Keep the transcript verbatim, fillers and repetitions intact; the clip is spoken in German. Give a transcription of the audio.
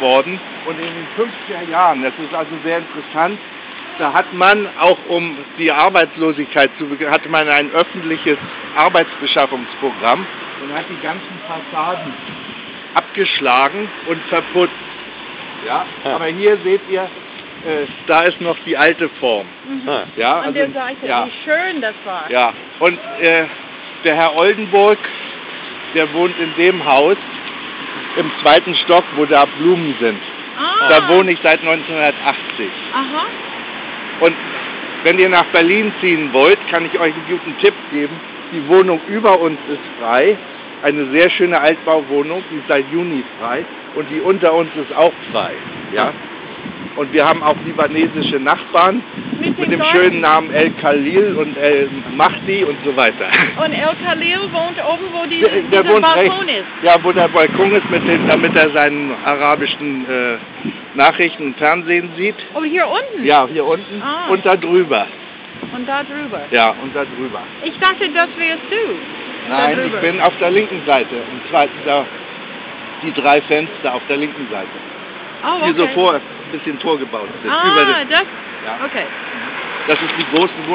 worden. Und in den fünfziger Jahren, das ist also sehr interessant, da hat man auch, um die Arbeitslosigkeit zu bekämpfen, hatte man ein öffentliches Arbeitsbeschaffungsprogramm und hat die ganzen Fassaden abgeschlagen und verputzt. Ja? Ja. Aber hier seht ihr, äh, da ist noch die alte Form. Mhm. Ja, An also, der Seite, ja, wie schön das war. ja. Und äh, der Herr Oldenburg, der wohnt in dem Haus im zweiten Stock, wo da Blumen sind. Ah. Da wohne ich seit neunzehnhundertachtzig. Aha. Und wenn ihr nach Berlin ziehen wollt, kann ich euch einen guten Tipp geben. Die Wohnung über uns ist frei. Eine sehr schöne Altbauwohnung, die ist seit Juni frei. Und die unter uns ist auch frei. Ja? Und wir haben auch libanesische Nachbarn Mit, mit dem dem Garten. schönen Namen El Khalil und El Mahdi und so weiter. Und El Khalil wohnt oben, wo die, Der, der dieser wohnt Balkon rechts, ist. ja, wo der Balkon ist, mit den, damit er seinen arabischen äh, Nachrichten und Fernsehen sieht. Oh, hier unten? Ja, hier unten Ah. und da drüber. Und da drüber? Ja, und da drüber. Ich dachte, das wärst du. Nein, Da ich drüber. bin auf der linken Seite, im zweiten, da, die drei Fenster auf der linken Seite, Oh, die so okay. vor ein bisschen Tor gebaut sind. Ah, Über den, das? ja. Okay. Das ist die große